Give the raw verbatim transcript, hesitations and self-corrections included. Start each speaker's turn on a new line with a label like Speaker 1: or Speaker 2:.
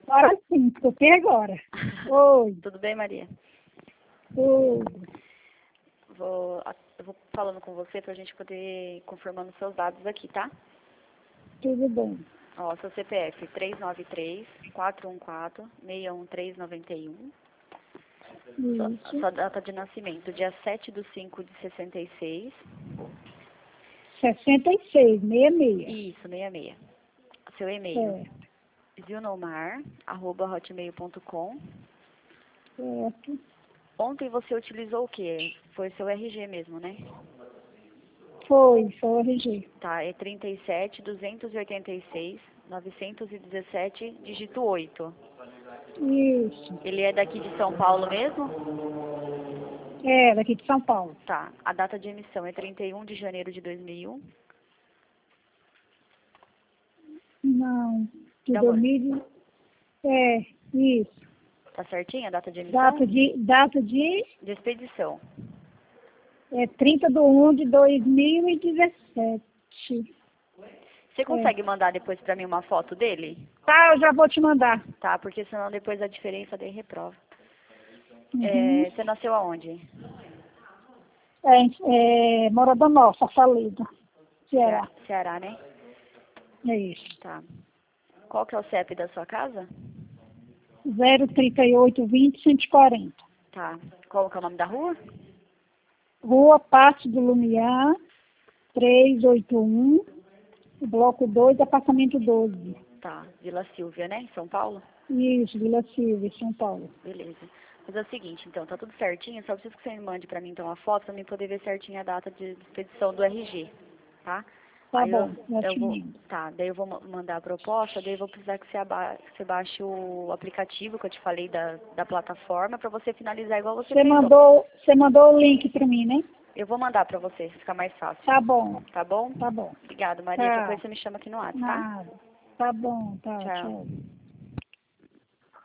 Speaker 1: Agora sim, escutei agora. Oi.
Speaker 2: Tudo bem, Maria?
Speaker 1: Oi.
Speaker 2: Vou, eu vou falando com você pra gente poder ir confirmando seus dados aqui, tá?
Speaker 1: Tudo bem.
Speaker 2: Ó, seu C P F três nove três, quatro um quatro, seis um três nove um. Sua,
Speaker 1: Isso.
Speaker 2: sua data de nascimento, dia sete de cinco de sessenta e seis.
Speaker 1: sessenta e seis, meia meia.
Speaker 2: Isso, sessenta e seis. Seu e-mail,
Speaker 1: É.
Speaker 2: zilnomar, arroba hotmail ponto com.
Speaker 1: Certo.
Speaker 2: Ontem você utilizou o quê? Foi seu R G mesmo, né?
Speaker 1: Foi, foi o R G.
Speaker 2: Tá, é trinta e sete, duzentos e oitenta e seis, novecentos e dezessete, dígito oito.
Speaker 1: Isso.
Speaker 2: Ele é daqui de São Paulo mesmo?
Speaker 1: É, daqui de São Paulo.
Speaker 2: Tá, a data de emissão é trinta e um de janeiro de dois mil e um.
Speaker 1: Não, de
Speaker 2: Tá bom.
Speaker 1: dois mil. É, isso.
Speaker 2: Tá certinho a data de emissão?
Speaker 1: Data de, data de
Speaker 2: De expedição.
Speaker 1: é, trinta de um de dois mil e dezessete.
Speaker 2: Você consegue mandar depois pra mim uma foto dele?
Speaker 1: Tá, eu já vou te mandar.
Speaker 2: Tá, porque senão depois a diferença daí reprova.
Speaker 1: Uhum.
Speaker 2: É, você nasceu aonde?
Speaker 1: É, é Morador Nossa, Falida, Ceará.
Speaker 2: Ceará, né?
Speaker 1: É isso.
Speaker 2: Tá. Qual que é o C E P da sua casa?
Speaker 1: zero trinta e oito vinte cento e quarenta.
Speaker 2: Tá. Qual que é o nome da rua?
Speaker 1: Rua Pátio do Lumiar, trezentos e oitenta e um, bloco dois, apartamento doze.
Speaker 2: Tá. Vila Silvia, né? Em São Paulo?
Speaker 1: Isso, Vila Silvia, São Paulo.
Speaker 2: Beleza. Mas é o seguinte, então, tá tudo certinho, só preciso que você me mande pra mim, então, a foto pra mim poder ver certinho a data de expedição do R G, tá?
Speaker 1: Tá
Speaker 2: Aí eu,
Speaker 1: bom, já
Speaker 2: eu
Speaker 1: te
Speaker 2: vou,
Speaker 1: mando.
Speaker 2: tá, daí eu vou ma- mandar a proposta, daí eu vou precisar que você, aba, que você baixe o aplicativo que eu te falei da, da plataforma pra você finalizar igual você
Speaker 1: Você
Speaker 2: fez.
Speaker 1: mandou, você mandou o link pra mim, né?
Speaker 2: Eu vou mandar pra você, fica mais fácil.
Speaker 1: Tá bom,
Speaker 2: Tá bom?
Speaker 1: tá bom.
Speaker 2: Obrigada, Maria. Qualquer
Speaker 1: Tá,
Speaker 2: coisa você me chama aqui no WhatsApp, tá?
Speaker 1: nada. Tá bom, tá,
Speaker 2: Tchau.
Speaker 1: tchau.